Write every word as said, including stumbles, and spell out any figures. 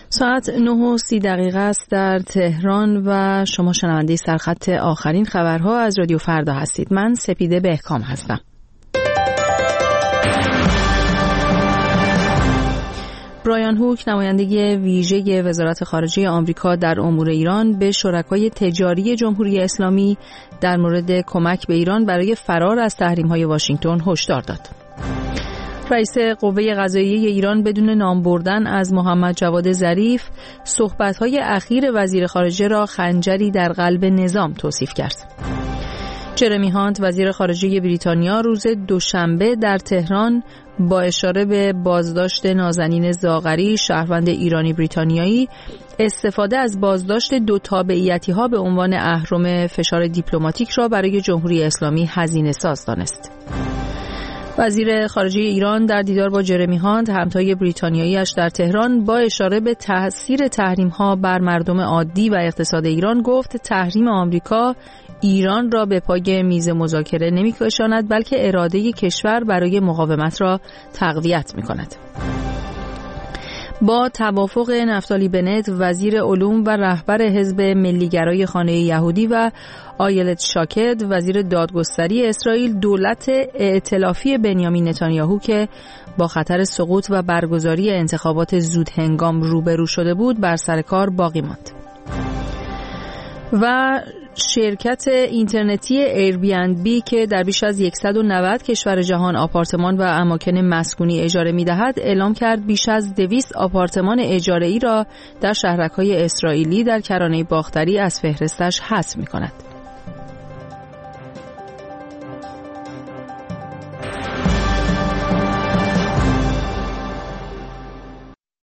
ساعت نه و سی دقیقه است در تهران و شما شنونده سرخط آخرین خبرها از رادیو فردا هستید. من سپیده بهکام هستم. برایان هوک، نماینده ویژه وزارت خارجه آمریکا در امور ایران، به شرکای تجاری جمهوری اسلامی در مورد کمک به ایران برای فرار از تحریم‌های واشنگتن هشدار داد. رئیس قوه قضاییه ایران بدون نام بردن از محمد جواد ظریف صحبت‌های اخیر وزیر خارجه را خنجری در قلب نظام توصیف کرد. جرمی هانت، وزیر خارجه بریتانیا، روز دوشنبه در تهران با اشاره به بازداشت نازنین زاغری، شهروند ایرانی بریتانیایی، استفاده از بازداشت دو تابعیتی‌ها به عنوان اهرم فشار دیپلماتیک را برای جمهوری اسلامی هزینه ساز دانست. وزیر خارجه ایران در دیدار با جرمی هانت، همتای بریتانیایی‌اش در تهران، با اشاره به تأثیر تحریم‌ها بر مردم عادی و اقتصاد ایران گفت تحریم آمریکا ایران را به پای میز مذاکره نمی‌کشاند، بلکه اراده کشور برای مقاومت را تقویت می‌کند. با توافق نفتالی بنت، وزیر علوم و رهبر حزب ملیگرای خانه یهودی، و آیلت شاکد، وزیر دادگستری اسرائیل، دولت ائتلافی بنیامین نتانیاهو که با خطر سقوط و برگزاری انتخابات زود هنگام روبرو شده بود، بر سر کار باقی ماند. و شرکت اینترنتی ایر بی اند بی که در بیش از صد و نود کشور جهان آپارتمان و اماکن مسکونی اجاره می‌دهد، اعلام کرد بیش از دویست آپارتمان اجاره‌ای را در شهرک‌های اسرائیلی در کرانه باختری از فهرستش حذف می‌کند.